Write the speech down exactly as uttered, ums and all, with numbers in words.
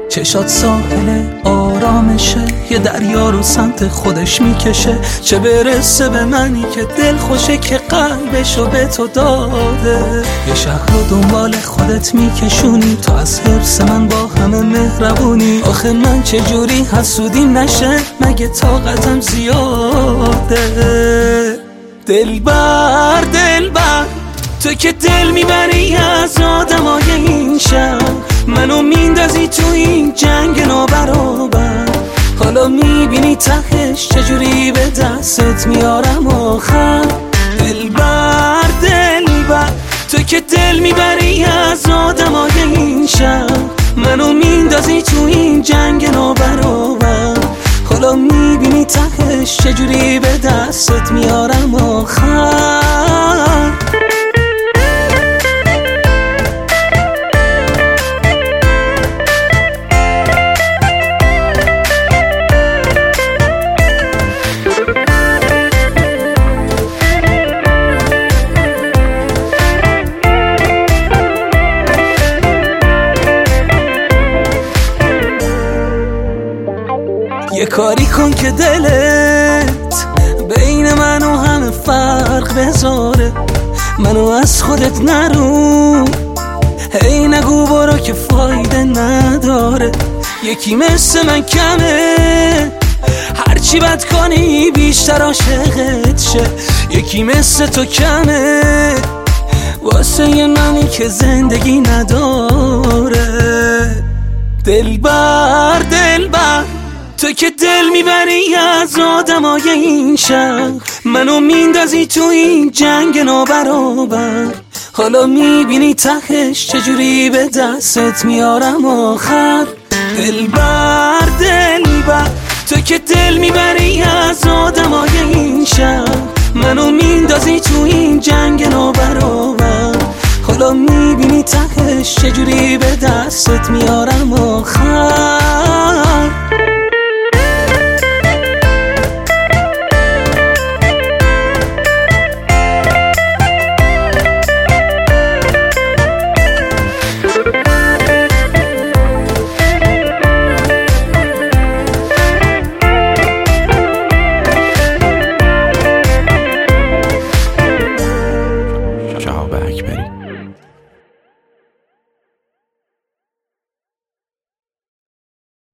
چشات ساحل آرامشه، یه دریا رو سمت خودش میکشه. چه برسه به منی که دل خوشه که قلبشو به تو داده. یه شهر رو دنبال خودت میکشونی، تو از حرص من با همه مهربونی. آخه من چجوری حسودیم نشه، مگه طاقتم زیاده. دلبر دلبر تو که دل میبری از آدمای این شهر، منو میندازی تو این جنگ نابرابر. حالا میبینی تهش چجوری به دستت میارم آخر. دلبر دلبر تو که دل میبری از آدمای این شهر، منو میندازی تو این جنگ نابرابر. حالا میبینی تهش چجوری به دستت میارم آخر. یه کاری کن که دلت بین من و همه فرق بذاره. منو از خودت نرو، هی نگو برو که فایده نداره. یکی مثل من کمه، هرچی بد کنی بیشتر عاشقت شه. یکی مثل تو کمه واسه یه منی که زندگی نداره. دلبر دلبر تو که دل میبری از آدمای این شهر، منو میندازی تو این جنگ نابرابر. حالا میبینی تهش چجوری به دستت میارم آخر. دلبر دلبر تو که دل میبری از آدمای این شهر، منو میندازی تو این جنگ نابرابر. حالا میبینی تهش چجوری به دستت میارم آخر.